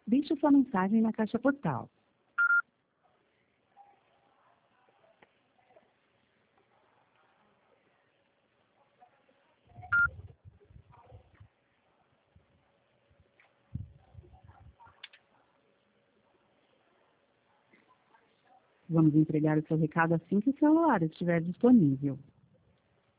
Deixe sua mensagem na caixa postal. Vamos entregar o seu recado assim que o celular estiver disponível.